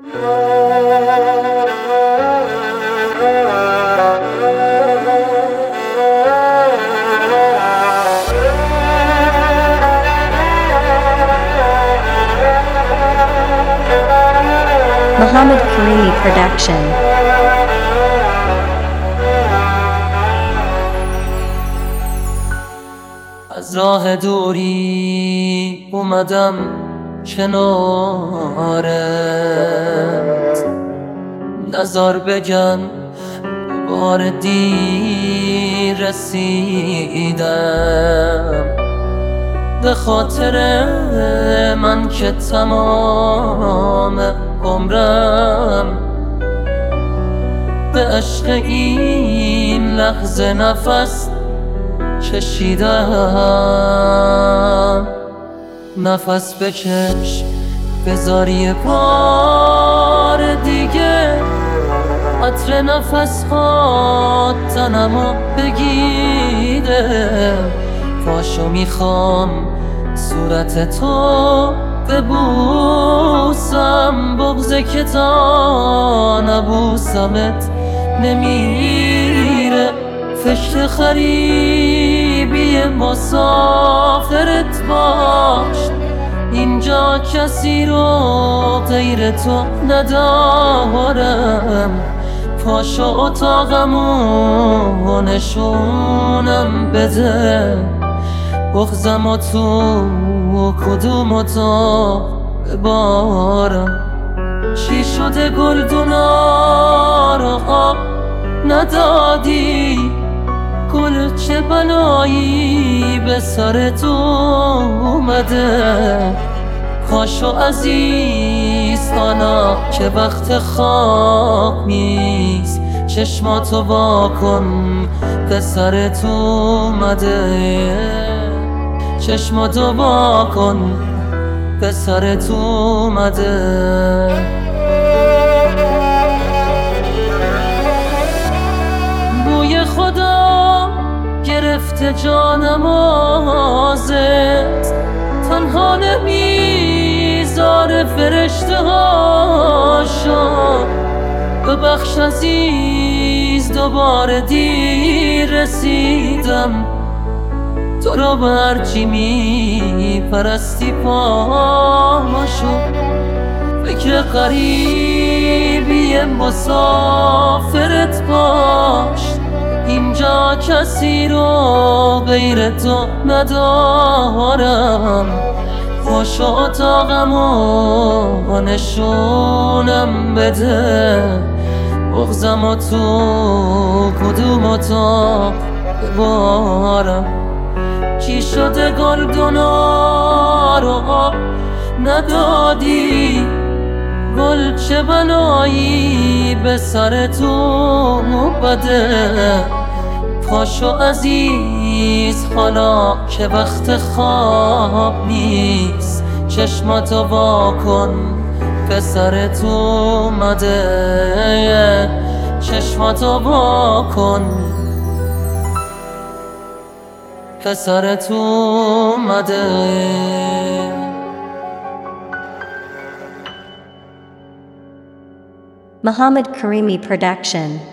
Muhammad Karimi Production. از راه دوری اومدم کنارت، نزار بگم بار دیر رسیدم. به خاطر من که تمام عمرم به عشق این لحظه نفس کشیدم. نفس بکش بذار یه بار دیگه عطر نفس ها تنمو بگیره. پاشو میخوام صورت تو ببوسم، بغضه که تا نبوسمت نمیره. فکر خریبی مسافرت باش، اینجا کسی رو غیر تو ندارم. پاشو اتاقمو نشونم بده، بغضمو تو کدوم اتاق ببارم. چی شده گلدونا رو ندادی؟ گل چه بلایی به سرت اومده؟ پاشو عزیز حالا که وقت خواب نیست، چشماتو واکن پسرت اومده. چشماتو واکن پسرت اومده. بوی خدا گرفته جانم ازت، تنها نمیذاره فرشته هاشو. ببخش عزیز دوباره دیر رسیدم، تو رو به هرچی میپرستی پاشو. فکر غریبی مسافرت باش، اینجا کسی رو غیر تو ندارم. پاشو اتاقمو نشونم بده، بغضمو تو کدوم اتاق ببارم. چی شده گلدونا رو ندادی؟ گل چه بلایی به سرت اومده؟ پاشو عزیز حالا که وقت خواب نیست، چشماتو واکن پسرت اومده. چشماتو واکن پسرت اومده. Muhammad Karimi Production.